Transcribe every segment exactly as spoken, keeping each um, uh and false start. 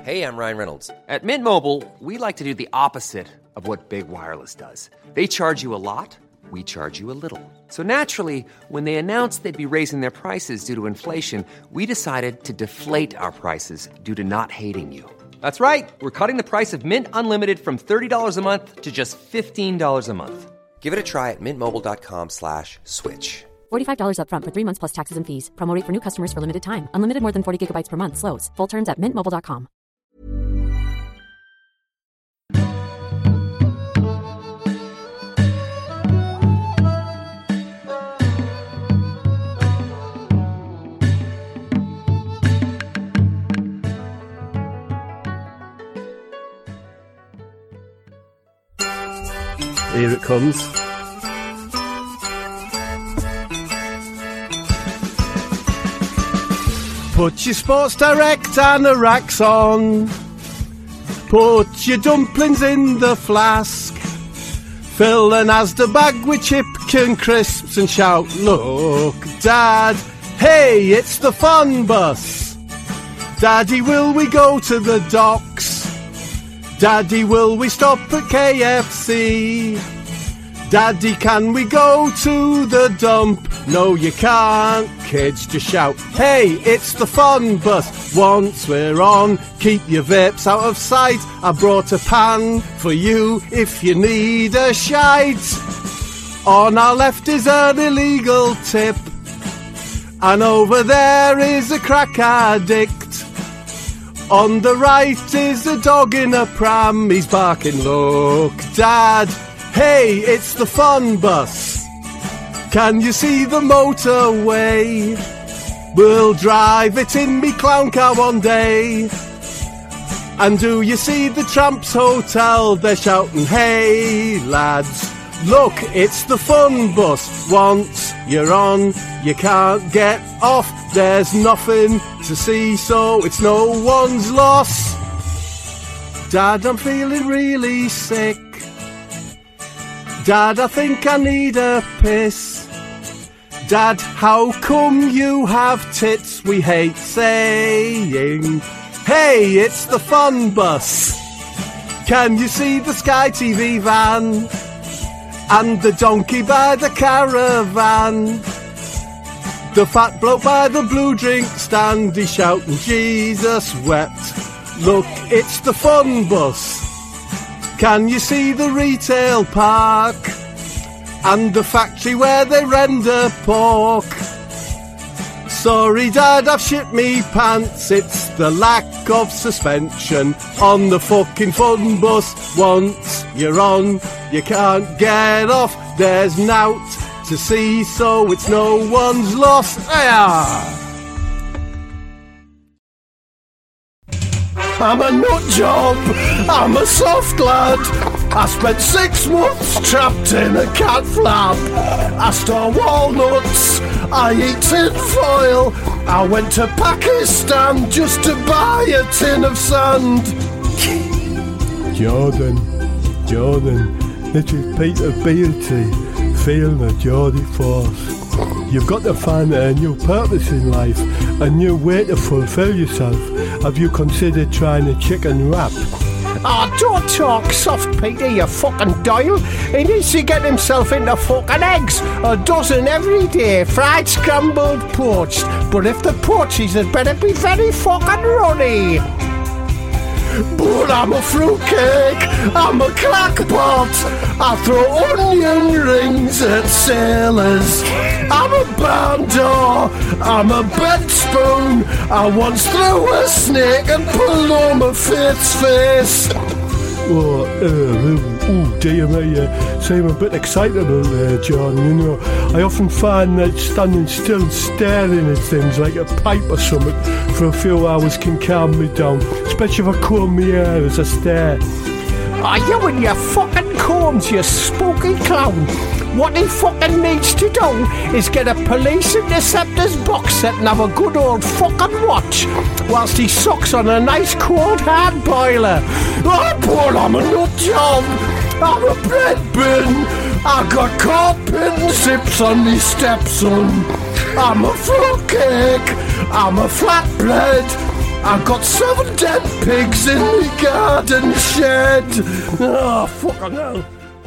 Hey, I'm Ryan Reynolds. At Mint Mobile, we like to do the opposite of what Big Wireless does. They charge you a lot, we charge you a little. So naturally, when they announced they'd be raising their prices due to inflation, we decided to deflate our prices due to not hating you. That's right. We're cutting the price of Mint Unlimited from thirty dollars a month to just fifteen dollars a month. Give it a try at mintmobile.com slash switch. forty-five dollars up front for three months plus taxes and fees. Promo rate for new customers for limited time. Unlimited more than forty gigabytes per month. Slows full terms at mint mobile dot com. Here it comes. Put your Sports Direct anoraks on. Put your dumplings in the flask. Fill an Asda bag with chicken crisps and shout, look, Dad, hey, it's the fun bus. Daddy, will we go to the docks? Daddy, will we stop at K F C? Daddy, can we go to the dump? No, you can't, kids, just shout, hey, it's the fun bus. Once we're on, keep your vapes out of sight. I brought a pan for you if you need a shite. On our left is an illegal tip, and over there is a crack addict. On the right is a dog in a pram, he's barking, look, Dad, hey, it's the fun bus. Can you see the motorway? We'll drive it in me clown car one day. And do you see the Tramps Hotel? They're shouting, hey, lads, look, it's the fun bus. Once you're on, you can't get off. There's nothing to see, so it's no one's loss. Dad, I'm feeling really sick. Dad, I think I need a piss. Dad, how come you have tits? We hate saying, hey, it's the fun bus. Can you see the Sky T V van? And the donkey by the caravan? The fat bloke by the blue drink stand, he's shouting, Jesus wept. Look, it's the fun bus. Can you see the retail park? And the factory where they render pork? Sorry, Dad, I've shit me pants. It's the lack of suspension on the fucking fun bus. Once you're on, you can't get off. There's nout to see, so it's no one's loss. Ah! I'm a nut job, I'm a soft lad. I spent six months trapped in a cat flap. I store walnuts, I eat tin foil. I went to Pakistan just to buy a tin of sand. Jordan, Jordan, this is Peter Beatty, feeling the Geordie force. You've got to find a new purpose in life, a new way to fulfill yourself. Have you considered trying a chicken wrap? Oh, don't talk soft, Peter, you fucking Doyle. He needs to get himself into fucking eggs. A dozen every day, fried, scrambled, poached. But if the poaches had better be very fucking runny. But I'm a fruitcake, I'm a crackpot. I throw onion rings at sailors. I'm a barn door, I'm a bed spoon. I once threw a snake and pulled on my Faith's face. Oh, uh, oh dear me, uh, seem a bit excitable there, John, you know. I often find that standing still staring at things like a pipe or something for a few hours can calm me down, especially if I comb my hair as I stare. Are you and your fucking combs, you spooky clown? What he fucking needs to do is get a police interceptor's box set and have a good old fucking watch whilst he sucks on a nice cold hard boiler. Oh, poor I'm a nut job. I'm a bread bin. I got carpet zips on me stepson. I'm a fruitcake. I'm a flatbread. I've got seven dead pigs in the garden shed. Oh, fucking hell.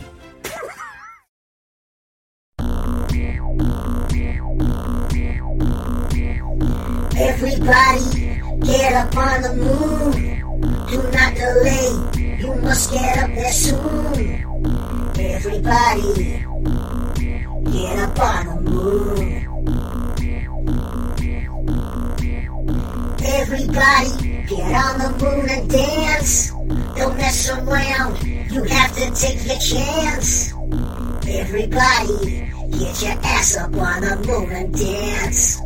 Everybody, get up on the moon. Do not delay, you must get up there soon. Everybody, get up on the moon. Everybody, get on the moon and dance. Don't mess around, you have to take your chance. Everybody, get your ass up on the moon and dance.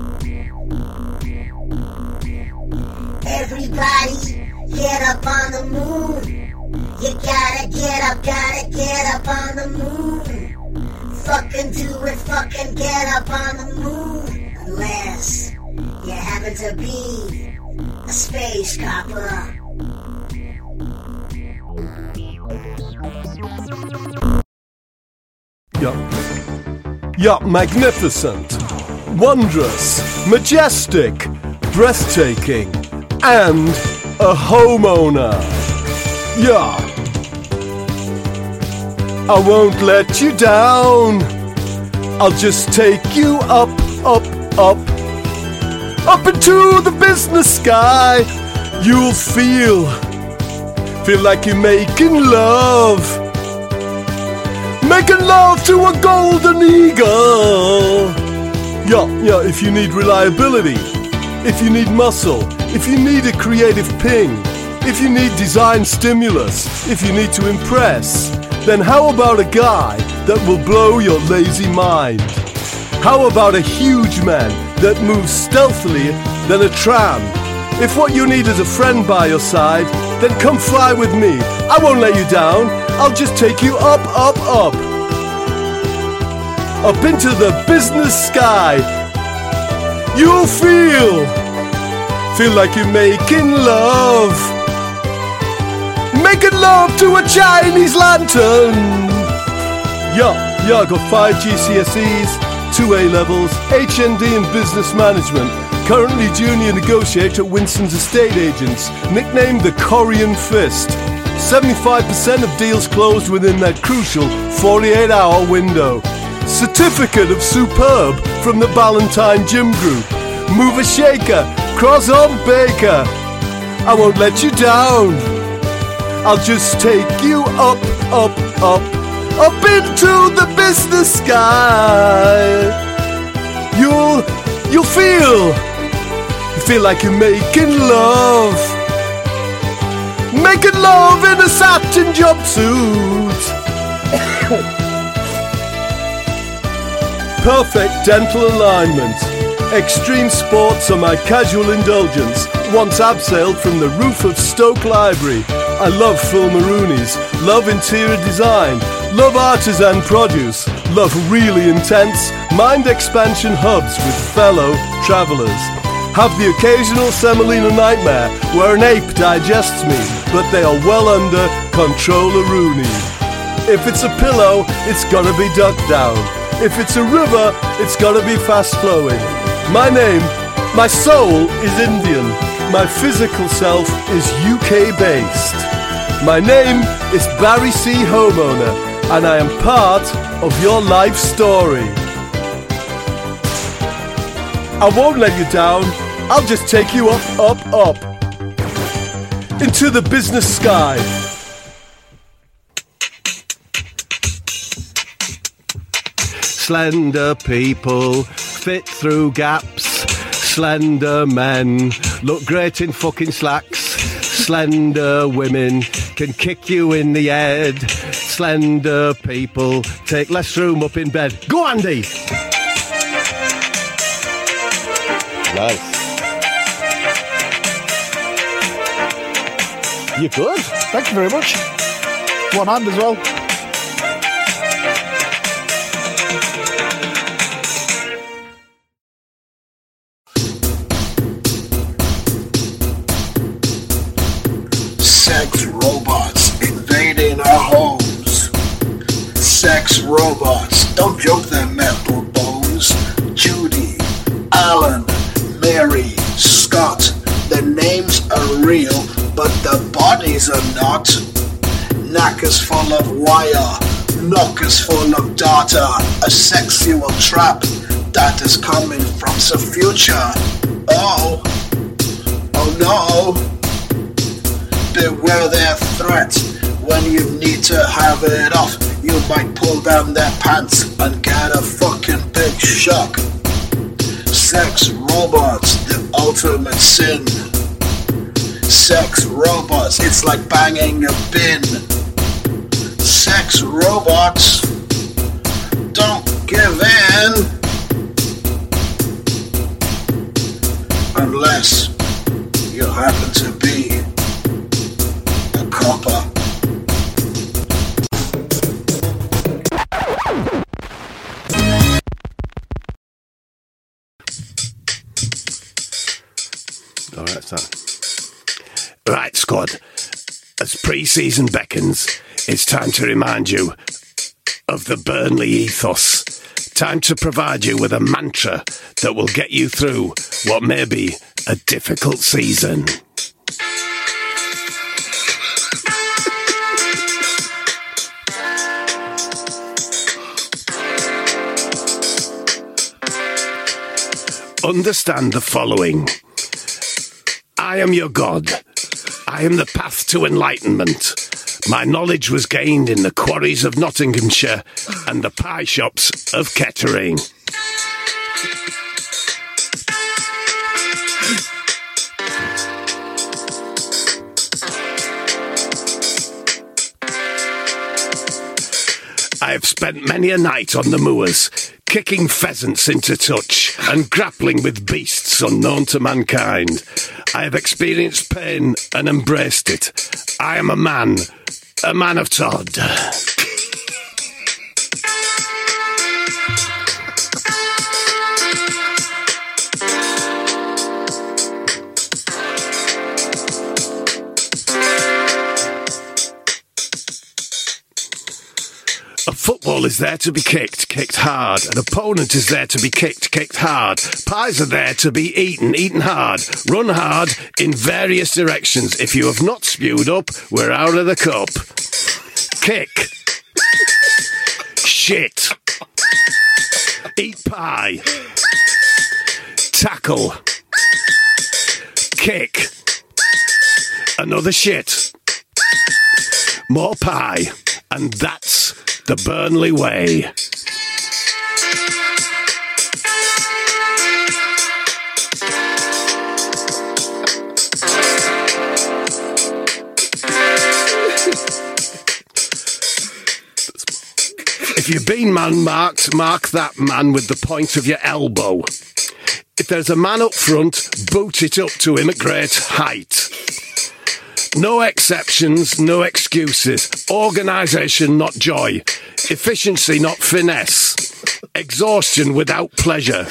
Everybody, get up on the moon. You gotta get up, gotta get up on the moon. Fucking do it, fucking get up on the moon. Unless you happen to be a space copper. Yup. Yup, magnificent, wondrous, majestic, breathtaking, and a homeowner. Yeah. I won't let you down. I'll just take you up, up, up. Up into the business sky. You'll feel, feel like you're making love. Making love to a golden eagle. Yeah, yeah, if you need reliability, if you need muscle, if you need a creative ping, if you need design stimulus, if you need to impress, then how about a guy that will blow your lazy mind? How about a huge man that moves stealthily than a tram? If what you need is a friend by your side, then come fly with me. I won't let you down. I'll just take you up, up, up. Up into the business sky. You'll feel, feel like you're making love. Making love to a Chinese lantern. Yeah, yeah, I got five G C S Es, two A levels, H N D in business management. Currently junior negotiator at Winston's Estate Agents, nicknamed the Korean Fist. seventy-five percent of deals closed within that crucial forty-eight hour window. Certificate of Superb from the Ballantine Gym Group. Mover shaker, cross on baker. I won't let you down. I'll just take you up, up, up, up into the business sky. You'll, you'll feel, feel like you're making love. Making love in a satin jumpsuit. Perfect dental alignment. Extreme sports are my casual indulgence. Once abseiled from the roof of Stoke Library. I love full maroonies, love interior design, love artisan produce, love really intense mind expansion hubs with fellow travellers. Have the occasional semolina nightmare where an ape digests me, but they are well under control-a-rooney. If it's a pillow, it's gotta be ducked down. If it's a river, it's gotta be fast-flowing. My name, my soul is Indian. My physical self is U K-based. My name is Barry C. Homeowner, and I am part of your life story. I won't let you down. I'll just take you up, up, up. Into the business sky. Slender people fit through gaps. Slender men look great in fucking slacks. Slender women can kick you in the head. Slender people take less room up in bed. Go, Andy! Nice. You good? Thank you very much. One hand as well. Sex robots invading our homes. Sex robots, don't joke their mental bones. Judy, Alan, Mary, Scott, their names real, but the bodies are not. Knackers full of wire, knockers full of data, a sexual trap that is coming from the future. Oh, oh no. Beware their threat. When you need to have it off, you might pull down their pants and get a fucking big shock. Sex robots, the ultimate sin. Sex robots, it's like banging a bin. Sex robots, don't give in. Unless you happen to be a copper. All right, son. Right, squad. As pre-season beckons, it's time to remind you of the Burnley ethos. Time to provide you with a mantra that will get you through what may be a difficult season. Understand the following. I am your God. I am the path to enlightenment. My knowledge was gained in the quarries of Nottinghamshire and the pie shops of Kettering. I have spent many a night on the moors, kicking pheasants into touch and grappling with beasts unknown to mankind. I have experienced pain and embraced it. I am a man, a man of Todd. A football is there to be kicked, kicked hard. An opponent is there to be kicked, kicked hard. Pies are there to be eaten, eaten hard. Run hard in various directions. If you have not spewed up, we're out of the cup. Kick. Shit. Eat pie. Tackle. Kick. Another shit. More pie. And that's the Burnley way. If you've been man marked, mark that man with the point of your elbow. If there's a man up front, boot it up to him at great height. No exceptions, no excuses. Organisation, not joy. Efficiency, not finesse. Exhaustion without pleasure.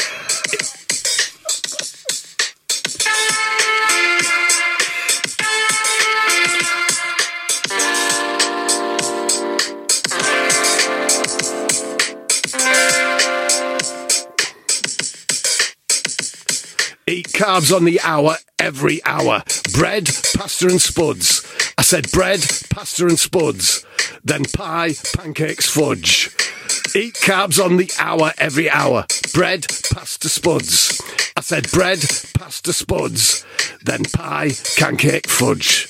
Eat carbs on the hour, every hour. Bread, pasta and spuds. I said bread, pasta and spuds. Then pie, pancakes, fudge. Eat carbs on the hour, every hour. Bread, pasta, spuds. I said bread, pasta, spuds. Then pie, pancake, fudge.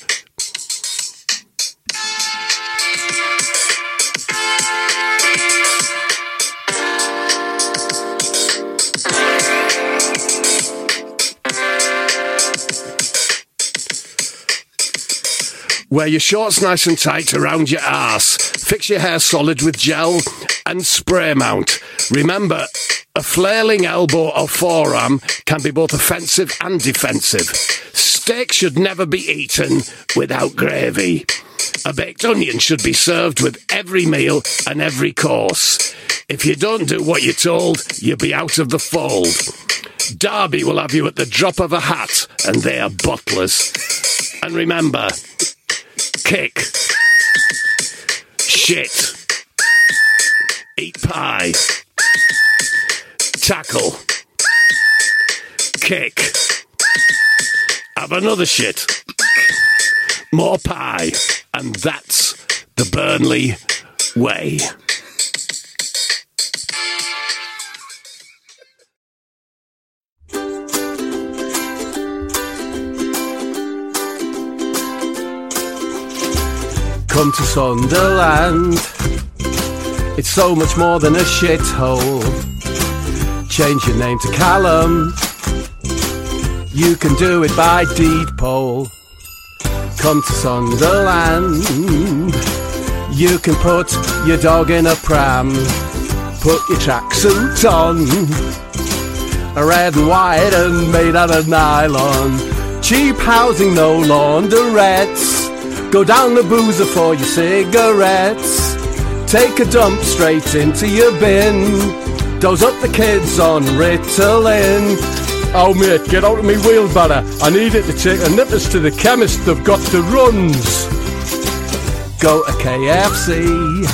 Wear your shorts nice and tight around your arse. Fix your hair solid with gel and spray mount. Remember, a flailing elbow or forearm can be both offensive and defensive. Steak should never be eaten without gravy. A baked onion should be served with every meal and every course. If you don't do what you're told, you'll be out of the fold. Derby will have you at the drop of a hat, and they are bottlers. And remember, kick, shit, eat pie, tackle, kick, have another shit. More pie. And that's the Burnley way. Come to Sunderland. It's so much more than a shithole. Change your name to Callum. You can do it by deed poll. Come to Sunderland. You can put your dog in a pram. Put your tracksuit on. Red and white and made out of nylon. Cheap housing, no laundrettes. Go down the boozer for your cigarettes. Take a dump straight into your bin. Dose up the kids on Ritalin. Oh mate, get out of me wheelbarrow. I need it to take the nippers to the chemist. They've got the runs. Go to K F C.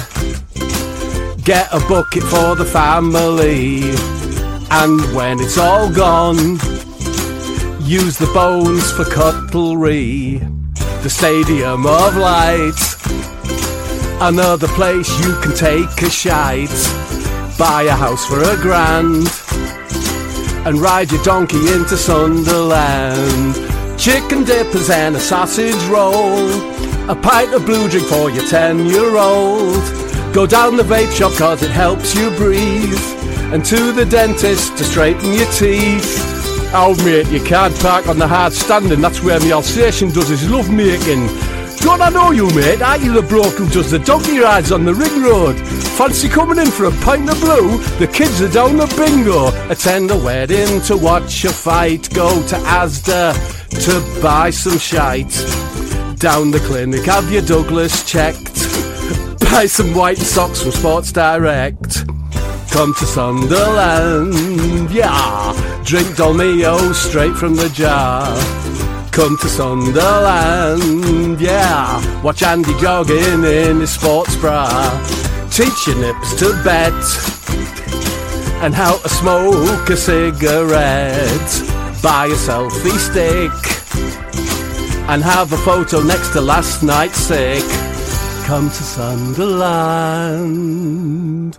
Get a bucket for the family. And when it's all gone, use the bones for cutlery. The Stadium of Light, another place you can take a shite. Buy a house for a grand and ride your donkey into Sunderland. Chicken dippers and a sausage roll, a pint of blue drink for your ten-year-old. Go down the vape shop cause it helps you breathe, and to the dentist to straighten your teeth. Oh mate, you can't park on the hard standing, that's where my Alsatian does his love making. Don't I know you mate, aren't you the bloke who does the donkey rides on the ring road? Fancy coming in for a pint of blue? The kids are down the bingo. Attend a wedding to watch a fight. Go to Asda to buy some shite. Down the clinic have your Douglas checked. Buy some white socks from Sports Direct. Come to Sunderland, yeah. Drink Dolmio straight from the jar. Come to Sunderland, yeah. Watch Andy jogging in his sports bra. Teach your nips to bet and how to smoke a cigarette. Buy a selfie stick and have a photo next to last night's sick. Come to Sunderland.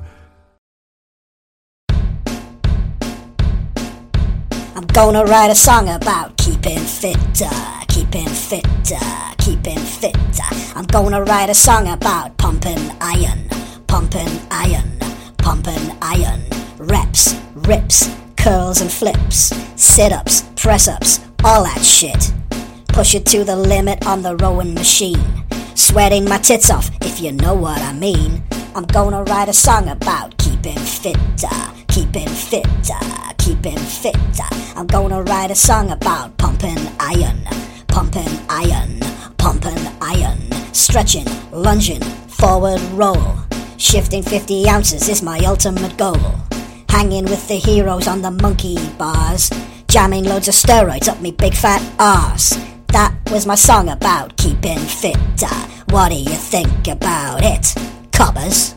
I'm gonna write a song about keeping fit, uh, keeping fit, uh, keeping fit. Uh. I'm gonna write a song about pumping iron, pumping iron, pumping iron. Reps, rips, curls and flips, sit-ups, press-ups, all that shit. Push it to the limit on the rowing machine. Sweating my tits off, if you know what I mean. I'm gonna write a song about keeping fit, uh, keeping fit, uh, keeping fit. Uh. I'm gonna write a song about pumping iron, pumping iron, pumping iron. Stretching, lunging, forward roll. Shifting fifty ounces is my ultimate goal. Hanging with the heroes on the monkey bars. Jamming loads of steroids up me big fat arse. That was my song about keeping fit. Uh, what do you think about it, cobbers?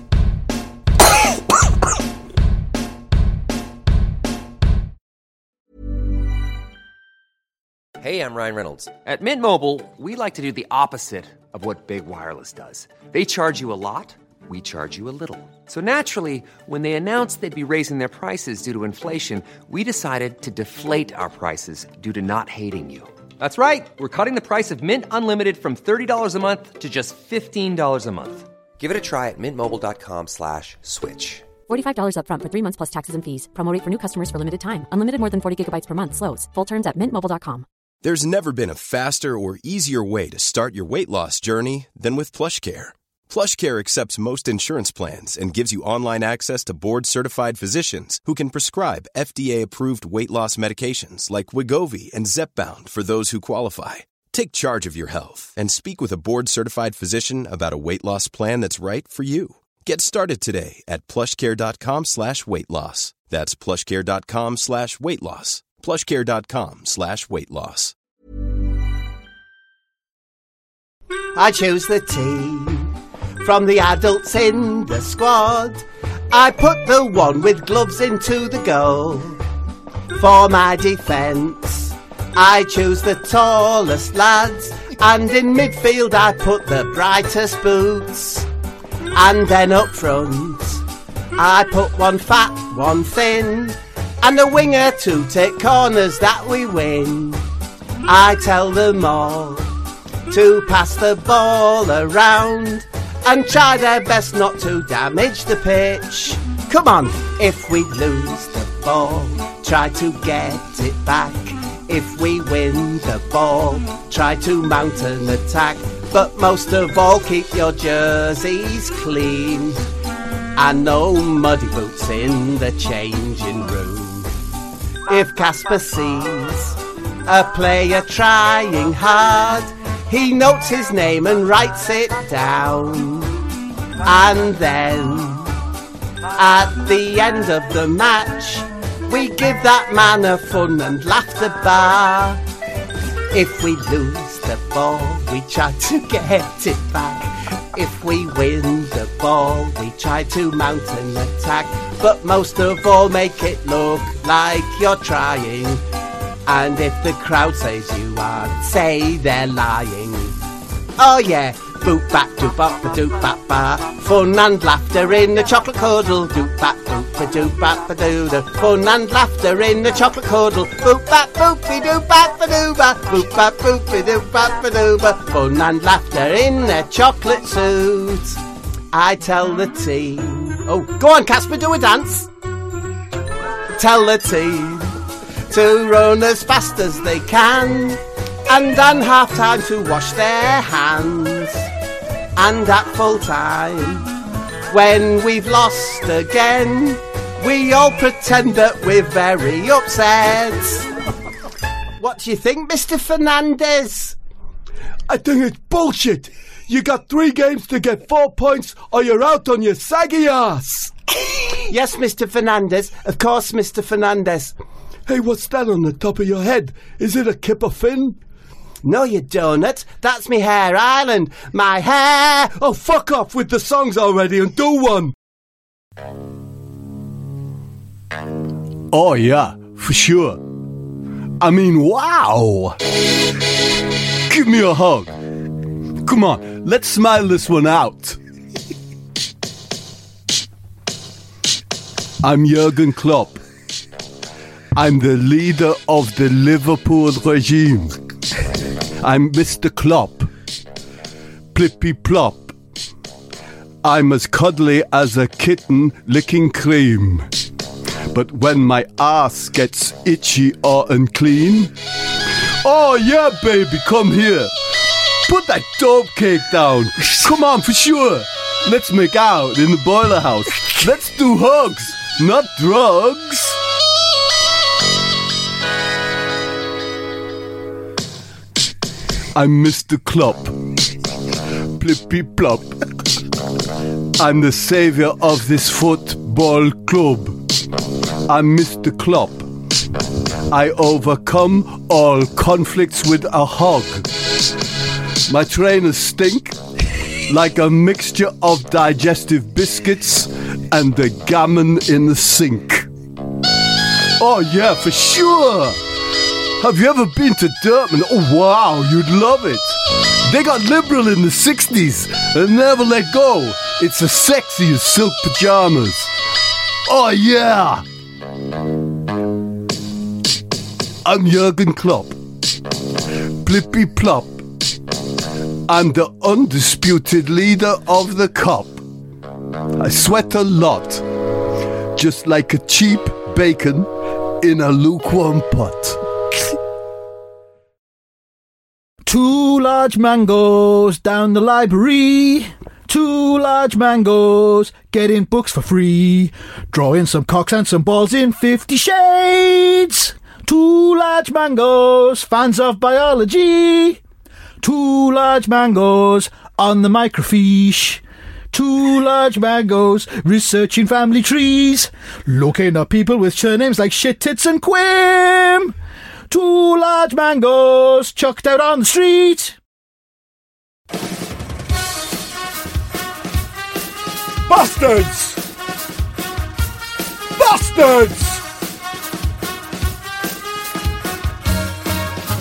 Hey, I'm Ryan Reynolds. At Mint Mobile, we like to do the opposite of what Big Wireless does. They charge you a lot, we charge you a little. So naturally, when they announced they'd be raising their prices due to inflation, we decided to deflate our prices due to not hating you. That's right. We're cutting the price of Mint Unlimited from thirty dollars a month to just fifteen dollars a month. Give it a try at mintmobile.com slash switch. forty-five dollars up front for three months plus taxes and fees. Promo rate for new customers for limited time. Unlimited more than forty gigabytes per month. Slows full terms at mint mobile dot com. There's never been a faster or easier way to start your weight loss journey than with PlushCare. PlushCare accepts most insurance plans and gives you online access to board-certified physicians who can prescribe F D A-approved weight loss medications like Wegovy and Zepbound for those who qualify. Take charge of your health and speak with a board-certified physician about a weight loss plan that's right for you. Get started today at plushcare.com slash weight loss. That's plushcare.com slash weight loss. plushcare.com slash weight loss. I choose the team from the adults in the squad. I put the one with gloves into the goal. For my defence, I choose the tallest lads, and in midfield I put the brightest boots. And then up front I put one fat, one thin, and a winger to take corners that we win. I tell them all to pass the ball around and try their best not to damage the pitch. Come on, if we lose the ball, try to get it back. If we win the ball, try to mount an attack. But most of all, keep your jerseys clean and no muddy boots in the changing room. If Casper sees a player trying hard, he notes his name and writes it down. And then, at the end of the match, we give that man a fun and laughter bar. If we lose the ball, we try to get it back. If we win the ball, we try to mount an attack. But most of all, make it look like you're trying. And if the crowd says you aren't, say they're lying. Oh yeah, boop bap doop bop a doop bap ba. Fun and laughter in the chocolate cuddle. Doop bap boop a doop bap a doo da. Fun and laughter in the chocolate cuddle. Boop bap boopy doop bap a doo ba. Boop bap boopy doop bap a doo ba. Fun and laughter in a chocolate suit. I tell the team. Oh, go on, Casper, do a dance. Tell the team to run as fast as they can, and on half time to wash their hands. And at full time, when we've lost again, we all pretend that we're very upset. What do you think, Mister Fernandez? I think it's bullshit. You got three games to get four points or you're out on your saggy ass. Yes, Mister Fernandez. Of course, Mister Fernandez. Hey, what's that on the top of your head? Is it a kipper fin? No, you donut. That's me hair island. My hair. Oh, fuck off with the songs already and do one. Oh, yeah, for sure. I mean, wow. Give me a hug. Come on, let's smile this one out. I'm Jurgen Klopp. I'm the leader of the Liverpool regime. I'm Mister Klopp. Plippy plop. I'm as cuddly as a kitten licking cream. But when my ass gets itchy or unclean, oh yeah, baby, come here. Put that dope cake down. Come on, for sure. Let's make out in the boiler house. Let's do hugs, not drugs. I'm Mister Klopp. Plippy plop. I'm the savior of this football club. I'm Mister Klopp. I overcome all conflicts with a hug. My trainers stink like a mixture of digestive biscuits and the gammon in the sink. Oh yeah, for sure! Have you ever been to Dortmund? Oh wow, you'd love it! They got liberal in the sixties and never let go. It's as sexy as silk pajamas. Oh yeah! I'm Jurgen Klopp. Plippy plop. I'm the undisputed leader of the cup. I sweat a lot, just like a cheap bacon in a lukewarm pot. Two large mangoes down the library. Two large mangoes getting books for free. Drawing some cocks and some balls in Fifty Shades. Two large mangoes, fans of biology. Two large mangoes on the microfiche. Two large mangoes researching family trees. Looking up people with surnames like Shit, Tits and Quim. Two large mangoes chucked out on the street. Bastards! Bastards!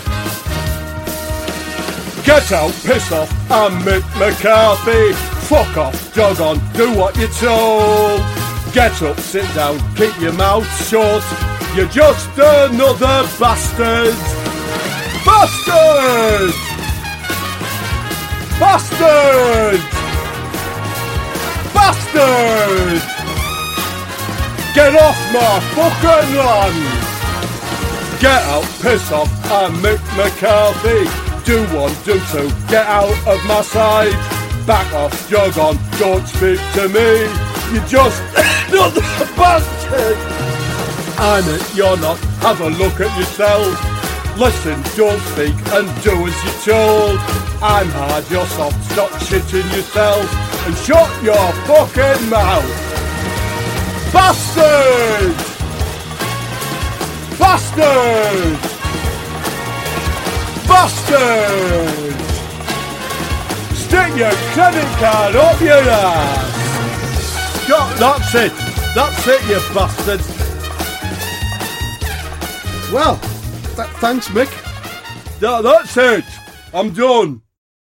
Get out, piss off, I'm Mick McCarthy. Fuck off, jog on, do what you're told. Get up, sit down, keep your mouth shut. You're just another bastard. Bastard! Bastard! Bastard! Get off my fucking land! Get out, piss off, I'm Mick McCarthy. Do one, do two, get out of my sight. Back off, jog on, don't speak to me. You're just another bastard. I'm it, you're not, have a look at yourself. Listen, don't speak, and do as you're told. I'm hard, you're soft, stop shitting yourself. And shut your fucking mouth. Bastard! Bastard! Bastard! Stick your credit card up your ass! Go, that's it! That's it, you bastard! Well, th- thanks, Mick. Th- that's it! I'm done.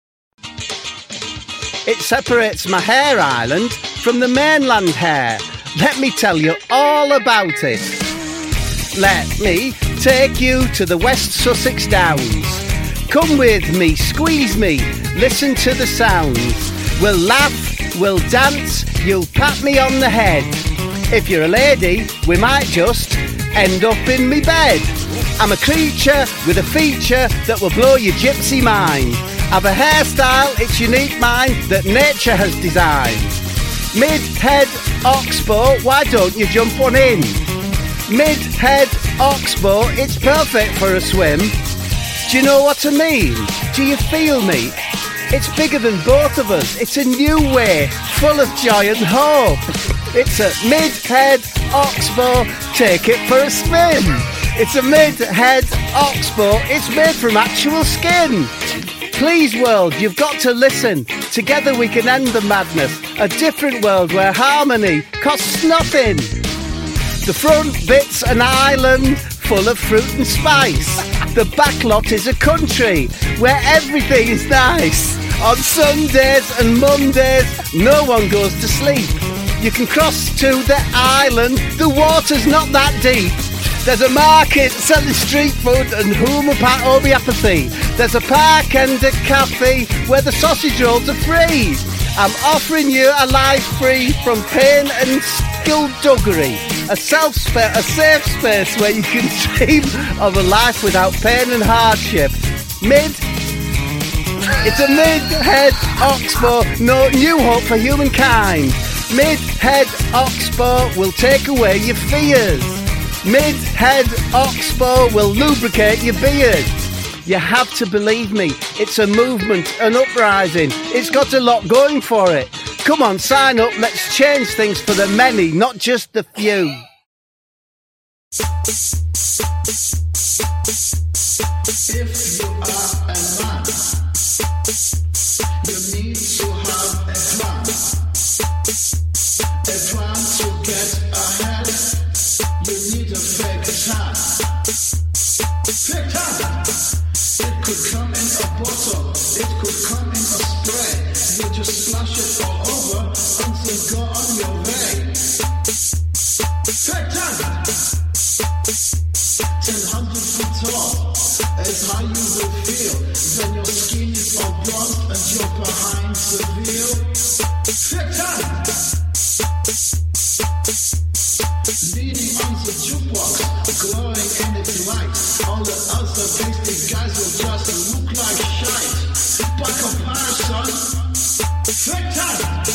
It separates my hair island from the mainland hair. Let me tell you all about it. Let me take you to the West Sussex Downs. Come with me, squeeze me, listen to the sounds. We'll laugh, we'll dance, you'll pat me on the head. If you're a lady, we might just end up in me bed. I'm a creature with a feature that will blow your gypsy mind. I've a hairstyle, it's unique mine, that nature has designed. Mid-head Oxbow, why don't you jump on in? Mid-head Oxbow, it's perfect for a swim. Do you know what I mean? Do you feel me? It's bigger than both of us. It's a new way, full of joy and hope. It's a mid-head Oxbow, take it for a spin. It's a mid-head Oxbow, it's made from actual skin. Please, world, you've got to listen. Together we can end the madness. A different world where harmony costs nothing. The front bit's an island full of fruit and spice. The back lot is a country where everything is nice. On Sundays and Mondays, no one goes to sleep. You can cross to the island, the water's not that deep. There's a market selling street food and homeopathy. There's a park and a cafe where the sausage rolls are free. I'm offering you a life free from pain and skullduggery. A self spa- a safe space where you can dream of a life without pain and hardship. Mid, it's a mid-head Oxbow, no new hope for humankind. Mid-head Oxbow will take away your fears. Mid-head Oxbow will lubricate your beard. You have to believe me, it's a movement, an uprising. It's got a lot going for it. Come on, sign up, let's change things for the many, not just the few. If you are a man, you need to have a plan. A plan to get ahead. You need a fake tan. Fake tan. It could come in a bottle. It could come in a spray. You just splash it all over until you go on your way. Fake tan. Ten hundred feet tall is how you will feel. Then your skin is all blunt and you're behind the wheel. Fake tan. Leaning on the jukebox, glowing in its light. All the other basic guys will just look like shite. By comparison, fake tan.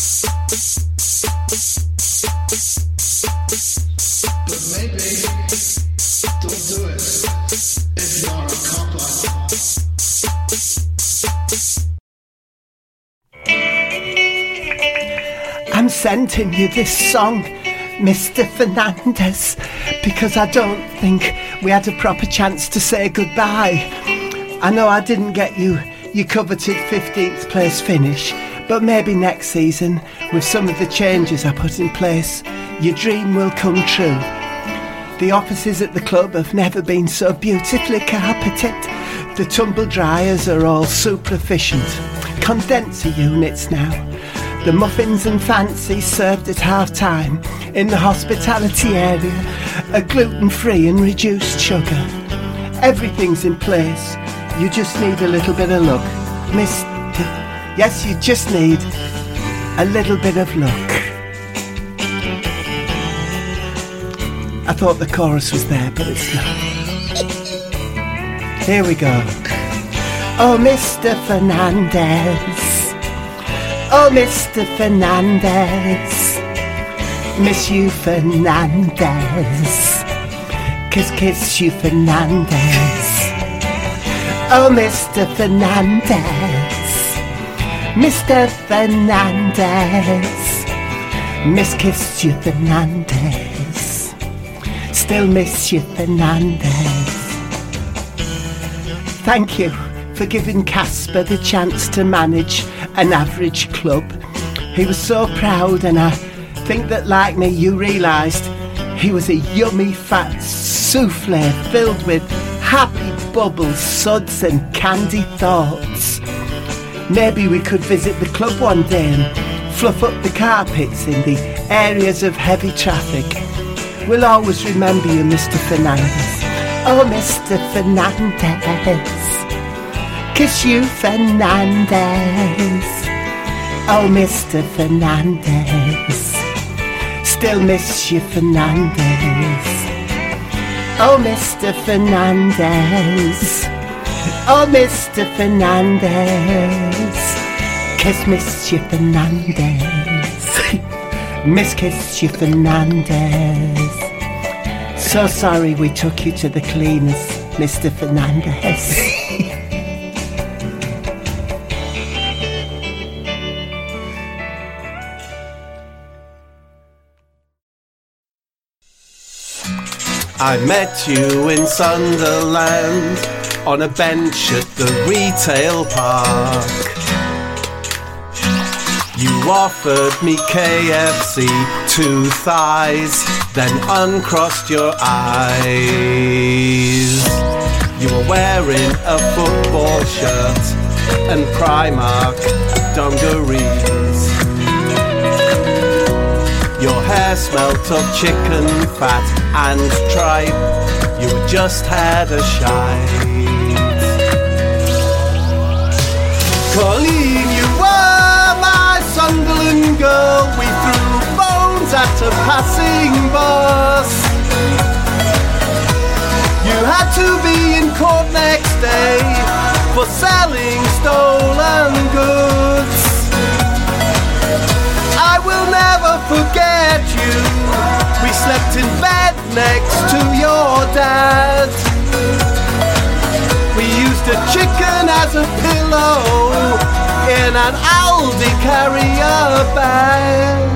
But maybe don't do it if you're a copper. I'm sending you this song, Mister Fernandez, because I don't think we had a proper chance to say goodbye. I know I didn't get you your coveted fifteenth place finish, but maybe next season, with some of the changes I put in place, your dream will come true. The offices at the club have never been so beautifully carpeted. The tumble dryers are all super efficient. Condenser units now. The muffins and fancy served at half time in the hospitality area are gluten-free and reduced sugar. Everything's in place. You just need a little bit of luck. Mister Yes, you just need a little bit of luck. I thought the chorus was there, but it's not. Here we go. Oh, Mister Fernandez. Oh, Mister Fernandez. Miss you, Fernandez. Kiss, kiss you, Fernandez. Oh, Mister Fernandez. Mister Fernandez. Miss kiss you, Fernandez. Still miss you, Fernandez. Thank you for giving Casper the chance to manage an average club. He was so proud, and I think that, like me, you realised he was a yummy fat souffle filled with happy bubbles, suds and candy thoughts. Maybe we could visit the club one day and fluff up the carpets in the areas of heavy traffic. We'll always remember you, Mister Fernandez. Oh, Mister Fernandez. Kiss you, Fernandez. Oh, Mister Fernandez. Still miss you, Fernandez. Oh, Mister Fernandez. Oh, Mister Fernandez. Kiss miss you, Fernandez. Miss kiss you, Fernandez. So sorry we took you to the cleaners, Mister Fernandez. I met you in Sunderland on a bench at the retail park. You offered me K F C, two thighs, then uncrossed your eyes. You were wearing a football shirt and Primark dungarees. Your hair smelt of chicken fat and tripe. You had just had a shite. Colleen, you were my Sunderland girl. We threw bones at a passing bus. You had to be in court next day for selling stolen goods. I will never forget you. We slept in bed next to your dad. We used a chicken as a pillow in an Aldi carrier bag.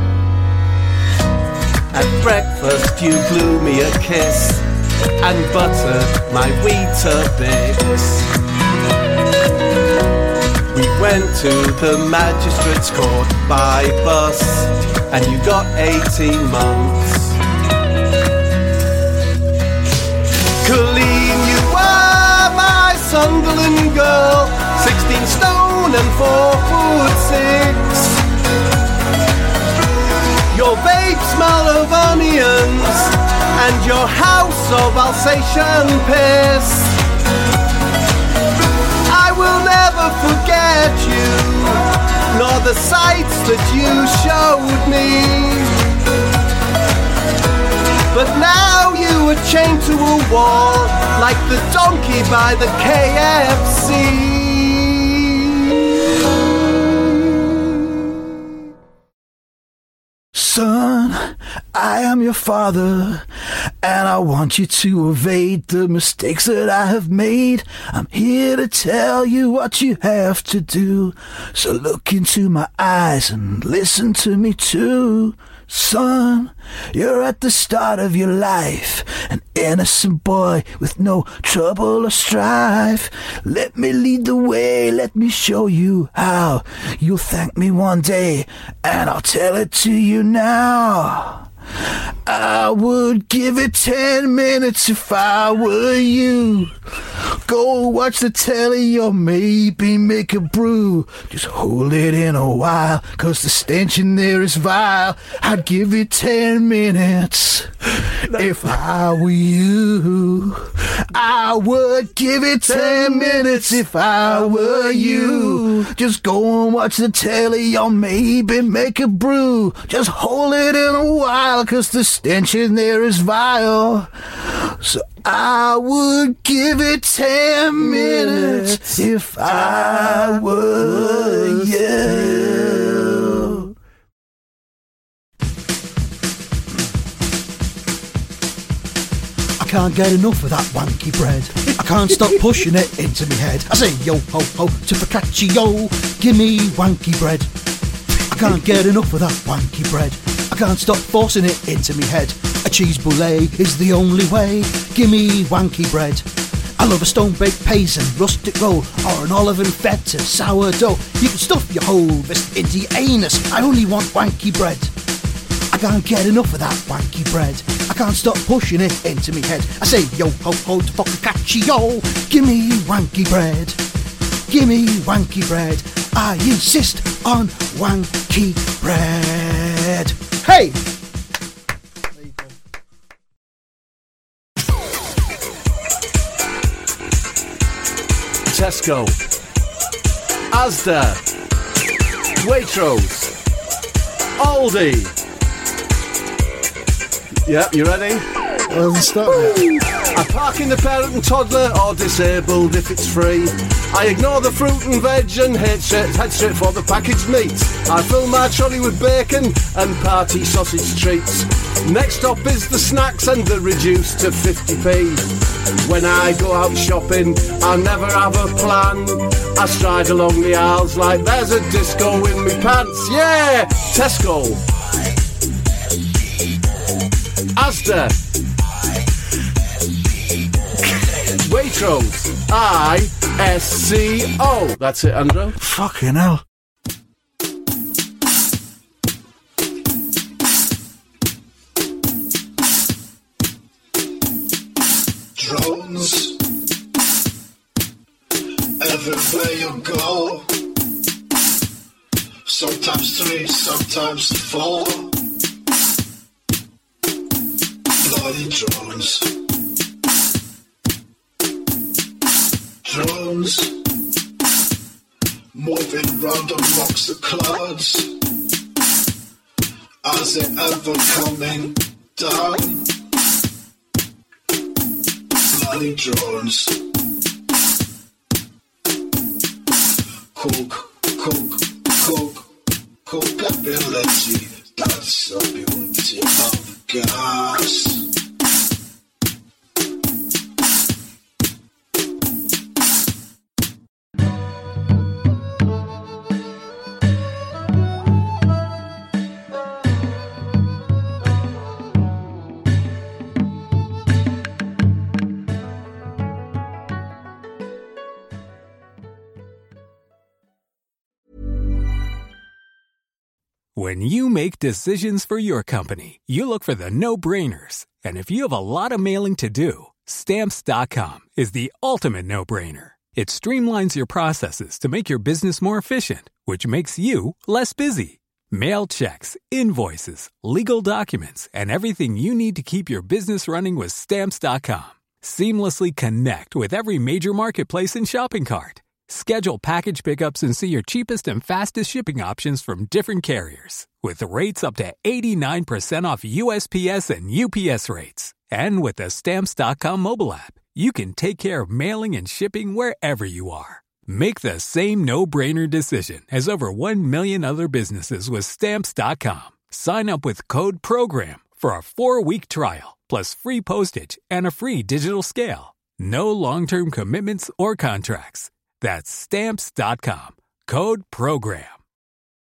At breakfast you blew me a kiss and buttered my Weetabix. We went to the magistrate's court by bus, and you got eighteen months. Colleen, you were my Sunderland girl, sixteen stone and four foot six. Your babe smell of onions, and your house of Alsatian piss. I will never forget you, nor the sights that you showed me. But now you are chained to a wall, like the donkey by the K F C. Son, I am your father, and I want you to evade the mistakes that I have made. I'm here to tell you what you have to do, so look into my eyes and listen to me too. Son, you're at the start of your life, an innocent boy with no trouble or strife. Let me lead the way, let me show you how. You'll thank me one day, and I'll tell it to you now. I would give it ten minutes if I were you. Go watch the telly or maybe make a brew. Just hold it in a while, cause the stench in there is vile. I'd give it ten minutes if I were you. I would give it ten minutes if I were you. Just go and watch the telly or maybe make a brew. Just hold it in a while, cause the stench in there is vile. So I would give it ten minutes if I were you. I can't get enough of that wanky bread. I can't stop pushing it into me head. I say yo ho ho to focaccia, give me wanky bread. I can't get enough of that wanky bread. I can't stop forcing it into me head. A cheese boulet is the only way. Give me wanky bread. I love a stone-baked paisley, rustic roll, or an olive and feta sourdough. You can stuff your whole fist into your anus. I only want wanky bread. I can't get enough of that wanky bread. I can't stop pushing it into me head. I say yo ho ho to focaccia, give me wanky bread. Give me wanky bread. I insist on wanky bread. Hey! There you go. Tesco, Asda, Waitrose, Aldi. Yep, you ready? Well, stop it. I park in the parent and toddler or disabled if it's free. I ignore the fruit and veg and head straight, head straight for the packaged meat. I fill my trolley with bacon and party sausage treats. Next stop is the snacks and they're reduced to fifty p. When I go out shopping, I never have a plan. I stride along the aisles like there's a disco in me pants. Yeah! Tesco, Asda, Waitrose, I S C O. That's it, Andrew. Fucking hell. Drones, everywhere you go. Sometimes three, sometimes four. Bloody drones. Drones moving round amongst the clouds. Are they ever coming down? Bloody drones. Cook, cook, cook, cookability. That's the beauty of gas. When you make decisions for your company, you look for the no-brainers. And if you have a lot of mailing to do, Stamps dot com is the ultimate no-brainer. It streamlines your processes to make your business more efficient, which makes you less busy. Mail checks, invoices, legal documents, and everything you need to keep your business running with Stamps dot com. Seamlessly connect with every major marketplace and shopping cart. Schedule package pickups and see your cheapest and fastest shipping options from different carriers. With rates up to eighty-nine percent off U S P S and U P S rates. And with the Stamps dot com mobile app, you can take care of mailing and shipping wherever you are. Make the same no-brainer decision as over one million other businesses with Stamps dot com. Sign up with code PROGRAM for a four-week trial, plus free postage and a free digital scale. No long-term commitments or contracts. That's Stamps dot com. Code PROGRAM.